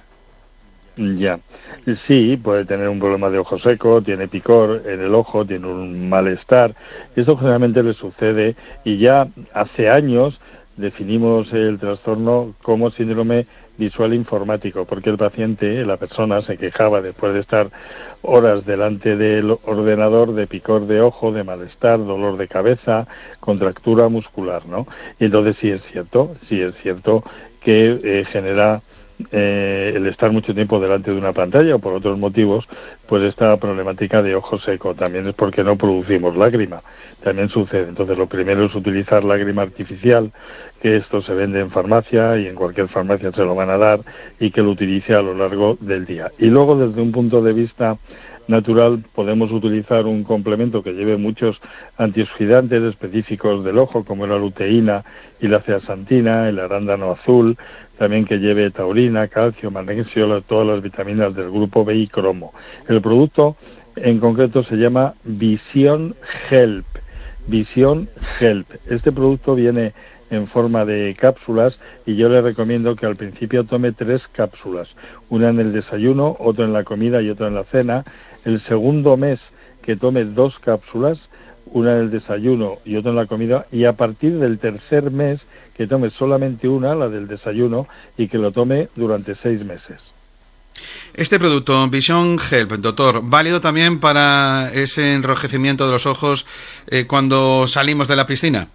Ya, sí, puede tener un problema de ojo seco, tiene picor en el ojo, tiene un malestar. Esto generalmente le sucede y ya hace años definimos el trastorno como síndrome visual informático, porque el paciente, la persona, se quejaba después de estar horas delante del ordenador de picor de ojo, de malestar, dolor de cabeza, contractura muscular, ¿no? Y entonces sí es cierto, sí es cierto que eh, genera eh, el estar mucho tiempo delante de una pantalla o por otros motivos, pues esta problemática de ojo seco también es porque no producimos lágrima, también sucede. Entonces lo primero es utilizar lágrima artificial, que esto se vende en farmacia y en cualquier farmacia se lo van a dar y que lo utilice a lo largo del día. Y luego desde un punto de vista natural podemos utilizar un complemento que lleve muchos antioxidantes específicos del ojo como la luteína y la zeaxantina, el arándano azul, también que lleve taurina, calcio, magnesio, todas las vitaminas del grupo B y cromo. El producto en concreto se llama Vision Help. Vision Help. Este producto viene en forma de cápsulas y yo le recomiendo que al principio tome tres cápsulas, una en el desayuno, otra en la comida y otra en la cena. El segundo mes que tome dos cápsulas, una en el desayuno y otra en la comida, y a partir del tercer mes que tome solamente una, la del desayuno, y que lo tome durante seis meses.
Este producto, Vision Help, doctor, ¿válido también para ese enrojecimiento de los ojos eh, cuando salimos de la piscina?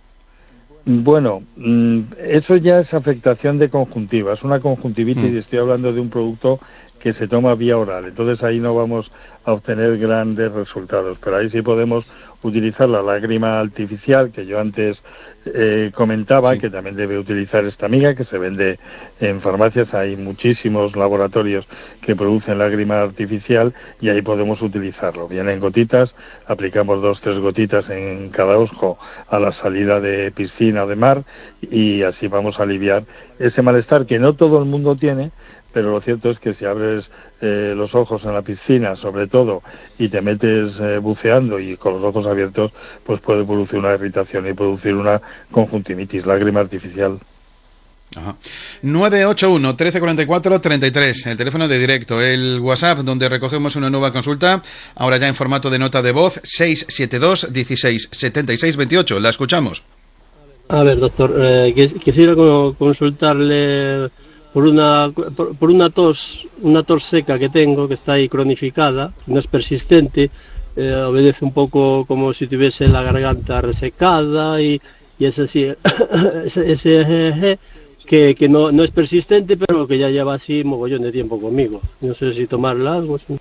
Bueno, eso ya es afectación de conjuntiva, es una conjuntivitis mm. y estoy hablando de un producto que se toma vía oral, entonces ahí no vamos a obtener grandes resultados, pero ahí sí podemos utilizar la lágrima artificial que yo antes eh, comentaba, sí. que también debe utilizar esta amiga, que se vende en farmacias, hay muchísimos laboratorios que producen lágrima artificial y ahí podemos utilizarlo. Viene en gotitas, aplicamos dos, tres gotitas en cada ojo a la salida de piscina o de mar y así vamos a aliviar ese malestar que no todo el mundo tiene, pero lo cierto es que si abres eh, los ojos en la piscina, sobre todo, y te metes eh, buceando y con los ojos abiertos, pues puede producir una irritación y producir una conjuntivitis, lágrima artificial.
Ajá. nueve ocho uno, trece cuarenta y cuatro, treinta y tres, el teléfono de directo, el WhatsApp donde recogemos una nueva consulta, ahora ya en formato de nota de voz, seis siete dos, dieciséis, setenta y seis, veintiocho. La escuchamos.
A ver, doctor, eh, quisiera consultarle por una por, por una tos una tos seca que tengo, que está ahí cronificada, no es persistente, eh, obedece un poco como si tuviese la garganta resecada y, y es así, ese, ese que, que no, no es persistente, pero que ya lleva así mogollón de tiempo conmigo. No sé si tomarla algo así.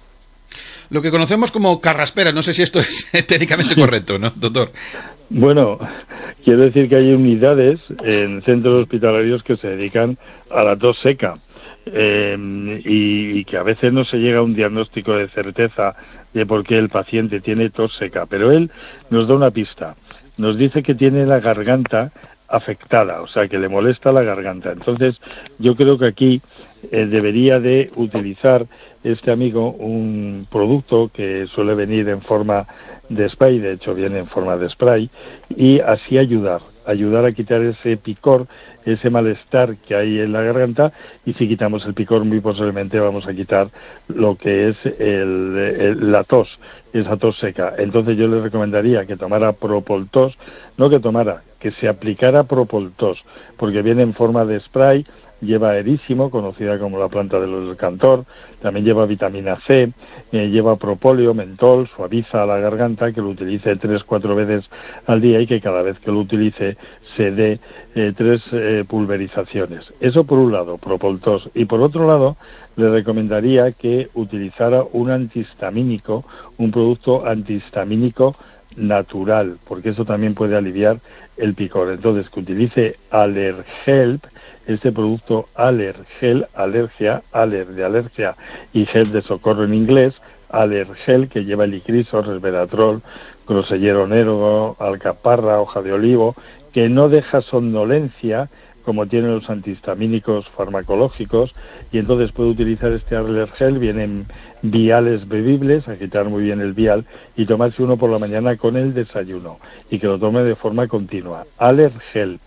Lo que conocemos como carraspera, no sé si esto es técnicamente correcto, ¿no, doctor?
Bueno, quiero decir que hay unidades en centros hospitalarios que se dedican a la tos seca eh, y, y que a veces no se llega a un diagnóstico de certeza de por qué el paciente tiene tos seca, pero él nos da una pista, nos dice que tiene la garganta afectada, o sea, que le molesta la garganta. Entonces, yo creo que aquí eh, debería de utilizar este amigo un producto que suele venir en forma de spray, de hecho viene en forma de spray, y así ayudar, ayudar a quitar ese picor, ese malestar que hay en la garganta, y si quitamos el picor muy posiblemente vamos a quitar lo que es el, el, la tos, esa tos seca. Entonces yo le recomendaría que tomara Propol-tos, no que tomara, que se aplicara Propol-tos, porque viene en forma de spray, lleva erísimo, conocida como la planta del cantor, también lleva vitamina C, eh, lleva propóleo, mentol, suaviza la garganta, que lo utilice tres, cuatro veces al día y que cada vez que lo utilice se dé eh, tres eh, pulverizaciones. Eso por un lado, Propol-tos. Y por otro lado, le recomendaría que utilizara un antihistamínico, un producto antihistamínico natural, porque eso también puede aliviar el picor. Entonces, que utilice Allerhelp, este producto Allergel, alergia, Aller de alergia y gel de socorro en inglés, Allergel, que lleva licriso, resveratrol, grosellero negro, alcaparra, hoja de olivo, que no deja somnolencia, como tienen los antihistamínicos farmacológicos, y entonces puede utilizar este Allergel, vienen viales bebibles, a quitar muy bien el vial, y tomarse uno por la mañana con el desayuno, y que lo tome de forma continua. Allerhelp.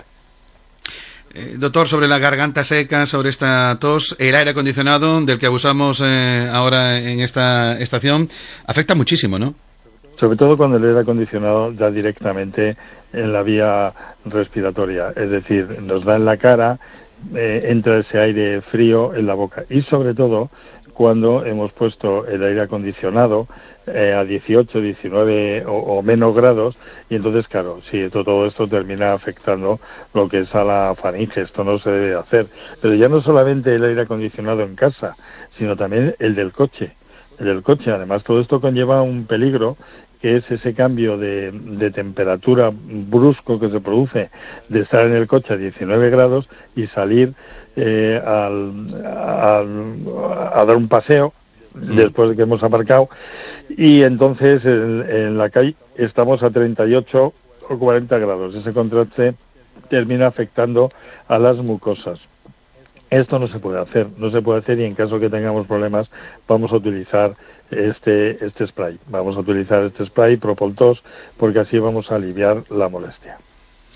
Eh, doctor, sobre la garganta seca, sobre esta tos, el aire acondicionado del que abusamos eh, ahora en esta estación afecta muchísimo, ¿no?
Sobre todo cuando el aire acondicionado da directamente en la vía respiratoria, es decir, nos da en la cara, eh, entra ese aire frío en la boca, y sobre todo cuando hemos puesto el aire acondicionado eh, a dieciocho, diecinueve o, o menos grados, y entonces, claro, sí, esto, todo esto termina afectando lo que es a la faringe, esto no se debe hacer. Pero ya no solamente el aire acondicionado en casa, sino también el del coche, el del coche. Además, todo esto conlleva un peligro, que es ese cambio de, de temperatura brusco que se produce de estar en el coche a diecinueve grados y salir eh, al, al, a dar un paseo después de que hemos aparcado, y entonces en, en la calle estamos a treinta y ocho o cuarenta grados. Ese contraste termina afectando a las mucosas. Esto no se puede hacer, no se puede hacer, y en caso que tengamos problemas vamos a utilizar este este spray. Vamos a utilizar este spray Propol-tos, porque así vamos a aliviar la molestia.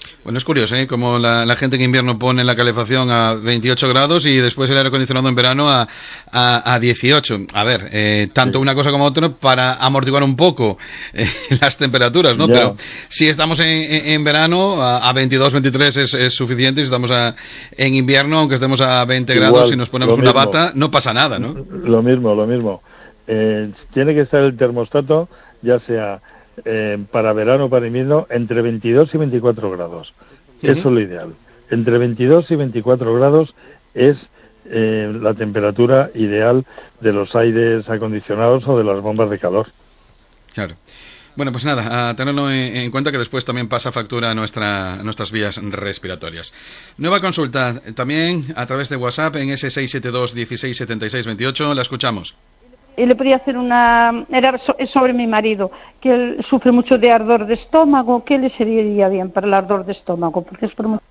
Bueno, es curioso, ¿eh? Como la, la gente en invierno pone la calefacción a veintiocho grados y después el aire acondicionado en verano a, a, a dieciocho. A ver, eh, tanto sí. una cosa como otra para amortiguar un poco eh, las temperaturas, ¿no? Ya. Pero si estamos en, en, en verano, a, a veintidós, veintitrés es, es suficiente. Si estamos a, en invierno, aunque estemos a veinte Igual, grados y nos ponemos una bata, no pasa nada, ¿no?
Lo mismo, lo mismo. Eh, tiene que estar el termostato, ya sea... Eh, para verano o para invierno, entre veintidós y veinticuatro grados. Uh-huh. Eso es lo ideal. Entre veintidós y veinticuatro grados es eh, la temperatura ideal de los aires acondicionados o de las bombas de calor.
Claro. Bueno, pues nada, a tenerlo en, en cuenta que después también pasa factura a, nuestra, a nuestras vías respiratorias. Nueva consulta, también a través de WhatsApp en ese seis siete dos, dieciséis, setenta y seis, veintiocho. La escuchamos.
Y le podía hacer una... Era sobre mi marido, que él sufre mucho de ardor de estómago. ¿Qué le sería bien para el ardor de estómago? Porque es por mucho...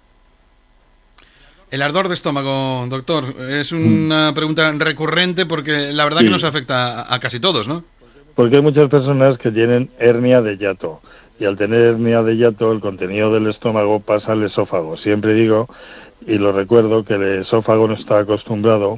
El ardor de estómago, doctor, es una pregunta recurrente porque la verdad sí. que nos afecta a, a casi todos, ¿no?
Porque hay muchas personas que tienen hernia de hiato. Y al tener hernia de hiato, el contenido del estómago pasa al esófago. Siempre digo, y lo recuerdo, que el esófago no está acostumbrado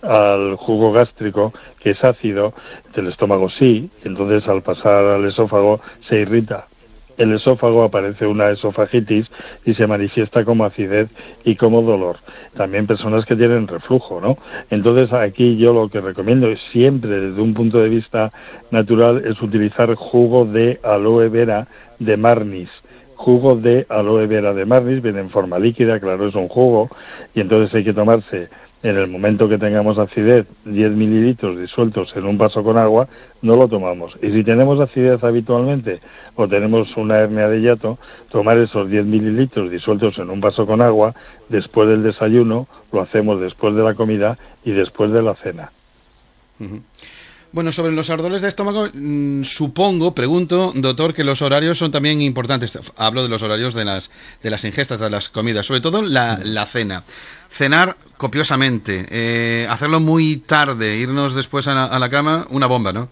al jugo gástrico, que es ácido, el estómago sí, entonces al pasar al esófago se irrita. El esófago aparece una esofagitis y se manifiesta como acidez y como dolor. También personas que tienen reflujo, ¿no? Entonces aquí yo lo que recomiendo es siempre desde un punto de vista natural es utilizar jugo de aloe vera de Marnis. Jugo de aloe vera de Marnis, viene en forma líquida, claro, es un jugo, y entonces hay que tomarse en el momento que tengamos acidez, diez mililitros disueltos en un vaso con agua, no lo tomamos. Y si tenemos acidez habitualmente o tenemos una hernia de hiato, tomar esos diez mililitros disueltos en un vaso con agua después del desayuno, lo hacemos después de la comida y después de la cena.
Uh-huh. Bueno, sobre los ardores de estómago, mmm, supongo, pregunto, doctor, que los horarios son también importantes. Hablo de los horarios de las de las ingestas, de las comidas, sobre todo la, la cena. Cenar copiosamente, eh, hacerlo muy tarde, irnos después a la, a la cama, una bomba, ¿no?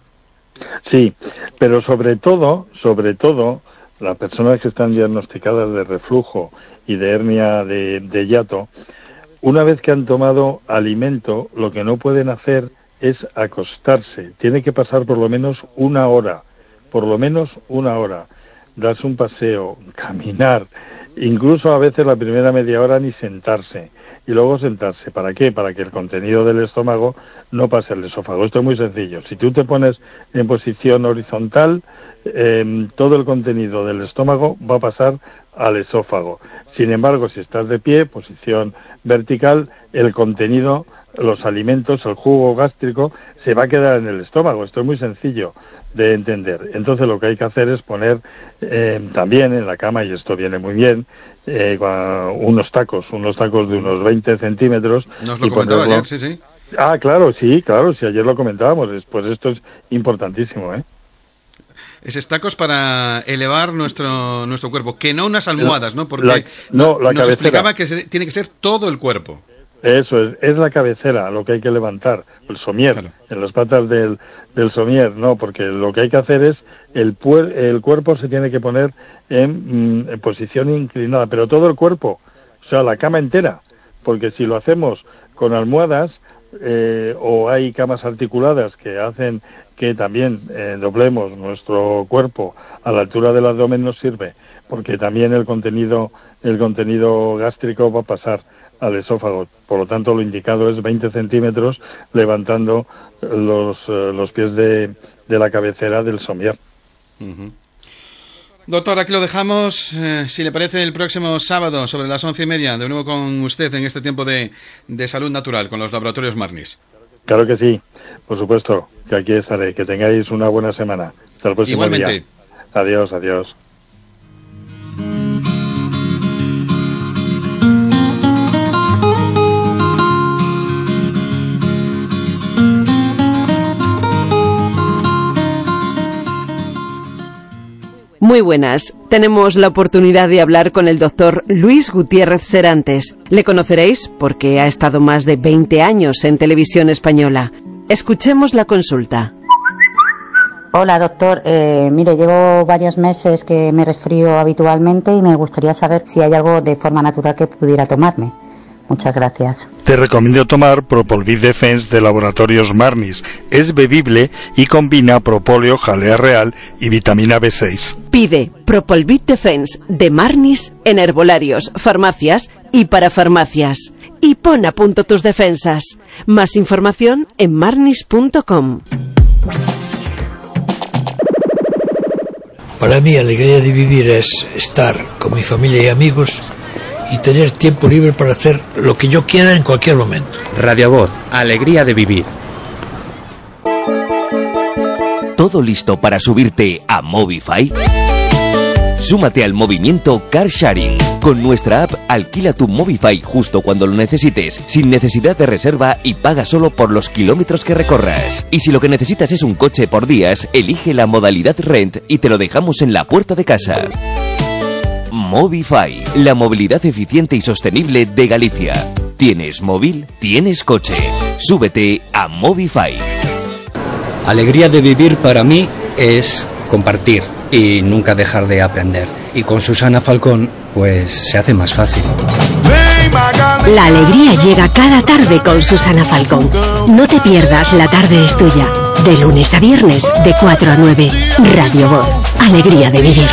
Sí, pero sobre todo, sobre todo, las personas que están diagnosticadas de reflujo y de hernia de, de hiato, una vez que han tomado alimento, lo que no pueden hacer es acostarse. Tiene que pasar por lo menos una hora, por lo menos una hora, darse un paseo, caminar, incluso a veces la primera media hora ni sentarse, y luego sentarse. ¿Para qué? Para que el contenido del estómago no pase al esófago. Esto es muy sencillo. Si tú te pones en posición horizontal, eh, todo el contenido del estómago va a pasar al esófago. Sin embargo, si estás de pie, posición vertical, el contenido, los alimentos, el jugo gástrico, se va a quedar en el estómago. Esto es muy sencillo de entender. Entonces lo que hay que hacer es poner eh, también en la cama, y esto viene muy bien, eh, unos tacos, unos tacos de unos veinte centímetros.
Nos lo comentaba ayer, sí, sí.
Ah, claro, sí, claro, sí, ayer lo comentábamos. Pues esto es importantísimo, ¿eh?
Esos tacos para elevar nuestro nuestro cuerpo, que no unas almohadas, ¿no? Porque
la, no, la
nos
cabecera.
explicaba que se, tiene que ser todo el cuerpo.
Eso es, es la cabecera lo que hay que levantar, el somier, claro. En las patas del, del somier, no, porque lo que hay que hacer es, el, puer, el cuerpo se tiene que poner en, en posición inclinada, pero todo el cuerpo, o sea, la cama entera, porque si lo hacemos con almohadas, eh, o hay camas articuladas que hacen que también eh, doblemos nuestro cuerpo a la altura del abdomen, nos sirve, porque también el contenido, el contenido gástrico va a pasar al esófago. Por lo tanto, lo indicado es veinte centímetros levantando los, uh, los pies de, de la cabecera del somier.
Uh-huh. Doctor, aquí lo dejamos. Eh, si le parece, el próximo sábado, sobre las once y media, de nuevo con usted en este tiempo de, de salud natural, con los laboratorios Marnis.
Claro que sí, por supuesto, que aquí estaré. Que tengáis una buena semana. Hasta el próximo
Igualmente.
día. Adiós, adiós.
Muy buenas. Tenemos la oportunidad de hablar con el doctor Luis Gutiérrez Serantes. Le conoceréis porque ha estado más de veinte años en televisión española. Escuchemos la consulta.
Hola, doctor. Eh, mire, llevo varios meses que me resfrío habitualmente y me gustaría saber si hay algo de forma natural que pudiera tomarme. Muchas gracias.
Te recomiendo tomar Propolvid Defense de Laboratorios Marnis. Es bebible y combina propóleo, jalea real y vitamina B seis.
Pide Propolvid Defense de Marnis en herbolarios, farmacias y para farmacias. Y pon a punto tus defensas. Más información en marnis punto com.
Para mí, alegría de vivir es estar con mi familia y amigos y tener tiempo libre para hacer lo que yo quiera en cualquier momento.
Radio Voz, alegría de vivir.
¿Todo listo para subirte a Movify? Súmate al movimiento Car Sharing. Con nuestra app, alquila tu Movify justo cuando lo necesites, sin necesidad de reserva y paga solo por los kilómetros que recorras. Y si lo que necesitas es un coche por días, elige la modalidad Rent y te lo dejamos en la puerta de casa. Movify, la movilidad eficiente y sostenible de Galicia. ¿Tienes móvil? ¿Tienes coche? Súbete a Movify.
Alegría de vivir para mí es compartir y nunca dejar de aprender. Y con Susana Falcón, pues se hace más fácil.
La alegría llega cada tarde con Susana Falcón. No te pierdas La Tarde es Tuya. De lunes a viernes, de cuatro a nueve. Radio Voz. Alegría de vivir.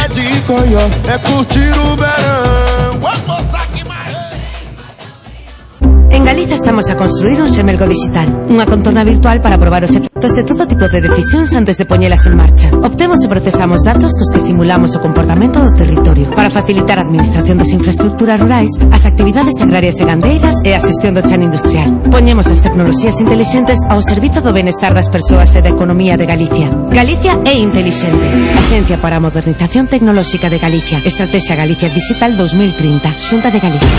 En Galicia estamos a construir un semelgo digital, unha contorna virtual para probar os efectos de todo tipo de decisións antes de poñelas en marcha. Obtemos e procesamos datos cos que simulamos o comportamento do territorio para facilitar a administración das infraestructuras rurais, as actividades agrarias e gandeiras e a xestión do chan industrial. Poñemos as tecnoloxías intelixentes ao servizo do benestar das persoas e da economía de Galicia. Galicia é intelixente. Axencia para a Modernización Tecnolóxica de Galicia. Estrategia Galicia Digital dos mil trinta. Xunta de Galicia.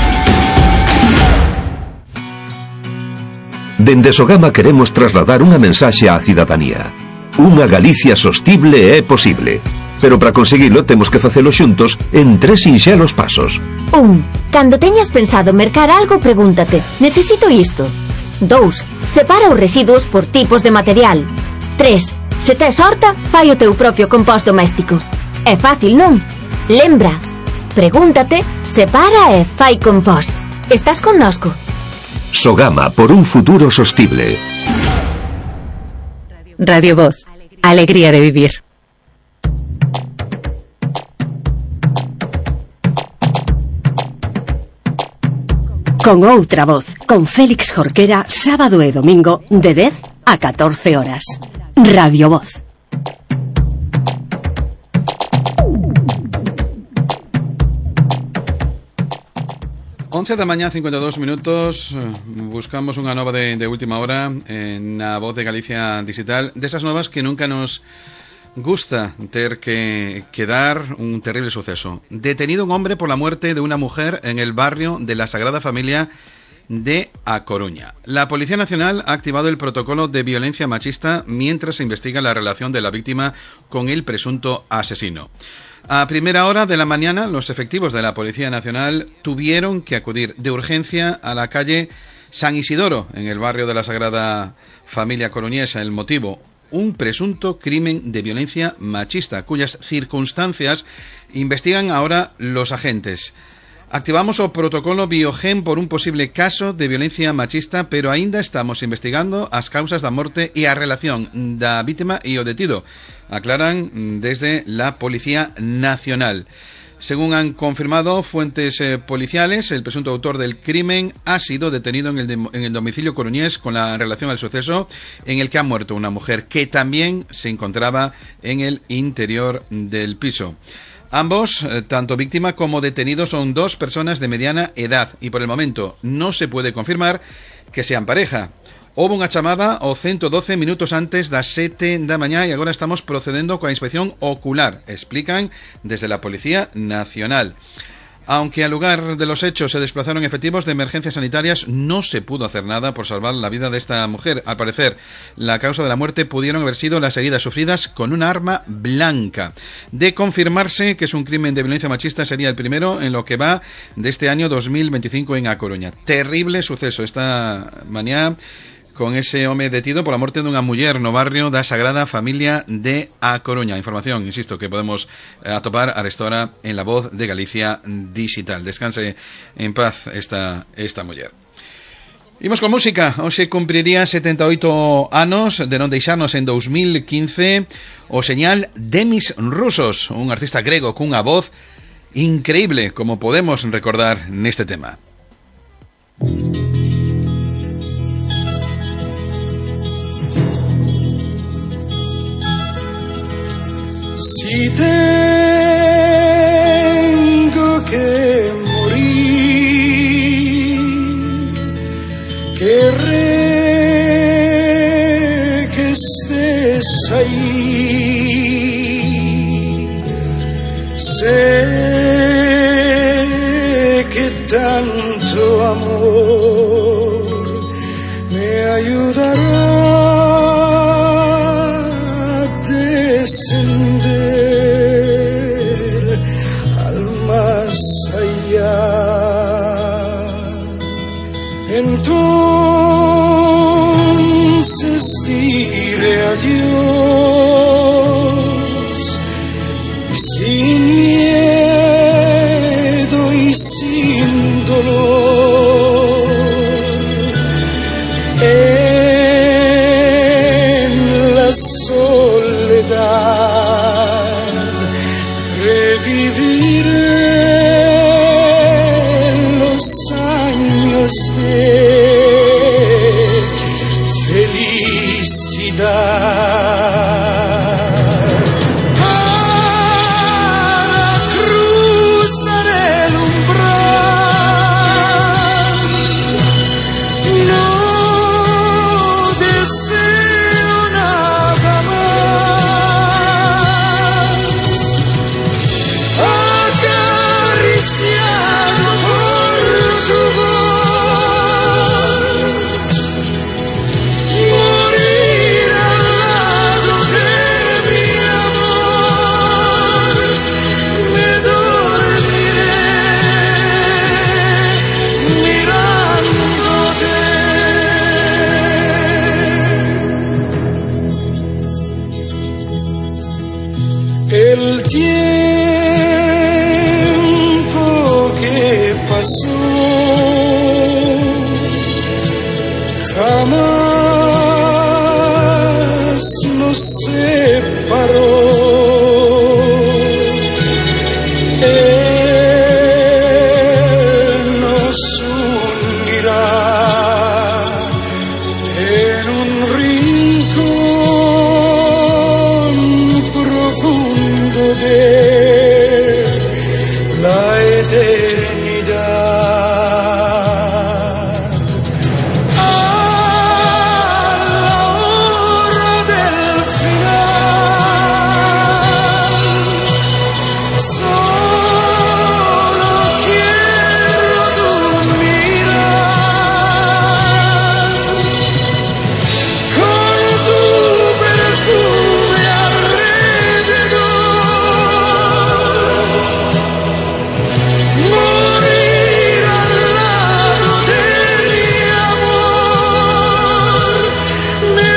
Dende Sogama queremos trasladar unha mensaxe á cidadanía. Unha Galicia sostible é posible. Pero para conseguilo temos que facelo xuntos en tres sinxelos pasos.
Un. Cando teñas pensado mercar algo, pregúntate: necesito isto? Dous. Separa os residuos por tipos de material. Tres. Se tes horta, fai o teu propio compost doméstico. É fácil, non? Lembra. Pregúntate, separa e fai compost. Estás connosco?
Sogama, por un futuro sostible.
Radio Voz, alegría de vivir.
Con outra voz, con Félix Jorquera, sábado e domingo, de dez a catorce horas. Radio Voz.
once da mañá, cincuenta e dous minutos. Buscamos unha nova de, de última hora en a Voz de Galicia Digital, desas novas que nunca nos gusta ter que, que dar un terrible suceso. Detenido un hombre por la muerte de una mujer en el barrio de la Sagrada Familia de A Coruña. La Policía Nacional ha activado el protocolo de violencia machista mientras se investiga la relación de la víctima con el presunto asesino. A primera hora de la mañana, los efectivos de la Policía Nacional tuvieron que acudir de urgencia a la calle San Isidoro, en el barrio de la Sagrada Familia coruñesa. El motivo: un presunto crimen de violencia machista, cuyas circunstancias investigan ahora los agentes. Activamos o protocolo Biogen por un posible caso de violencia machista, pero aínda estamos investigando as causas da morte e a relación da vítima e o detido, aclaran desde la Policía Nacional. Según han confirmado fuentes eh, policiales, el presunto autor del crimen ha sido detenido en el, de, en el domicilio coruñés con la relación al suceso en el que ha muerto una mujer que también se encontraba en el interior del piso. Ambos, eh, tanto víctima como detenido, son dos personas de mediana edad y por el momento no se puede confirmar que sean pareja. Houve unha chamada ao ciento doce minutos antes das sete da mañá e agora estamos procedendo coa inspección ocular, explican desde la Policía Nacional. Aunque al lugar de los hechos se desplazaron efectivos de emergencias sanitarias, no se pudo hacer nada por salvar la vida de esta mujer. Al parecer, la causa de la muerte pudieron haber sido las heridas sufridas con un arma blanca. De confirmarse que es un crimen de violencia machista, sería el primero en lo que va de este año dos mil veinticinco en A Coruña. Terrible suceso esta mañana con ese home detido pola morte dunha muller no barrio da Sagrada Familia de A Coruña. Información, insisto, que podemos eh, atopar a esta hora en La Voz de Galicia Digital. Descanse en paz esta, esta muller. Imos con música. Hoxe cumpriría setenta e oito anos de non deixarnos en dos mil quince o señal Demis Roussos, un artista grego cunha voz increíble, como podemos recordar neste tema.
Si tengo que morir, querré que estés ahí. Sé que tanto amor me ayudará a descender al más allá. Entonces diré adiós sin miedo y sin dolor. En la soledad reviviré los años de felicidad. Para cruzar el umbral no deseo nada más. Acariciado por tu voz, morir al lado de mi amor, me dormiré mirándote. El tiempo que pasó jamás nos separó. Él nos unirá en un rincón profundo de la eternidad. A la hora del final, solo quiero tu mirar, con tu perfume alrededor, morir al lado de mi amor, me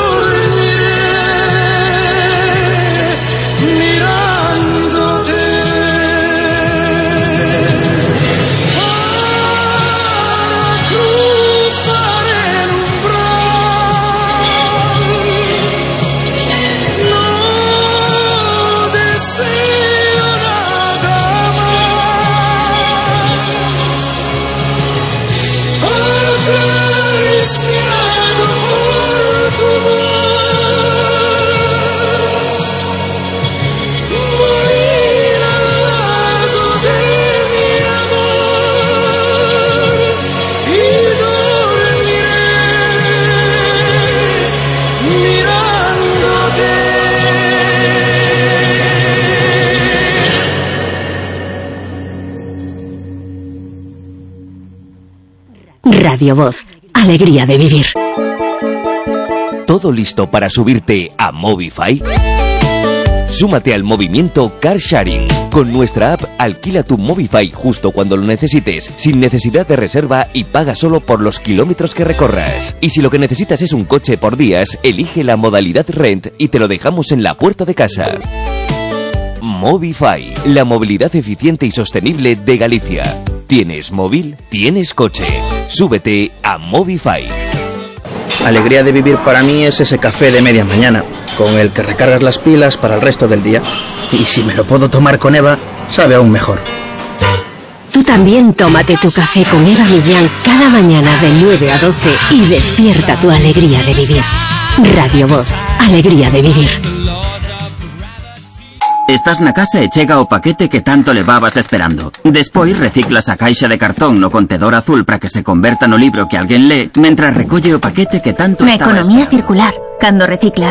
dormiré mirándote. Para cruzar el umbral no deseo nada más. Acariciado por tu voz, morir al lado de mi amor y dormiré mirándote.
Radio Voz, alegría de vivir.
¿Todo listo para subirte a Movify? Súmate al movimiento Car Sharing. Con nuestra app, alquila tu Movify justo cuando lo necesites, sin necesidad de reserva y paga solo por los kilómetros que recorras. Y si lo que necesitas es un coche por días, elige la modalidad Rent y te lo dejamos en la puerta de casa. Movify, la movilidad eficiente y sostenible de Galicia. ¿Tienes móvil? ¿Tienes coche? Súbete a Movify.
Alegría de vivir para mí es ese café de media mañana, con el que recargas las pilas para el resto del día. Y si me lo puedo tomar con Eva, sabe aún mejor.
Tú también tómate tu café con Eva Millán cada mañana de nueve a doce y despierta tu alegría de vivir. Radio Voz, alegría de vivir.
Estás na casa e chega o paquete que tanto levabas esperando. Despois reciclas a caixa de cartón no contedor azul para que se converta no libro que alguén lee, mentras recolle o paquete que tanto
Na
estaba
economía
esperando.
circular, cando reciclas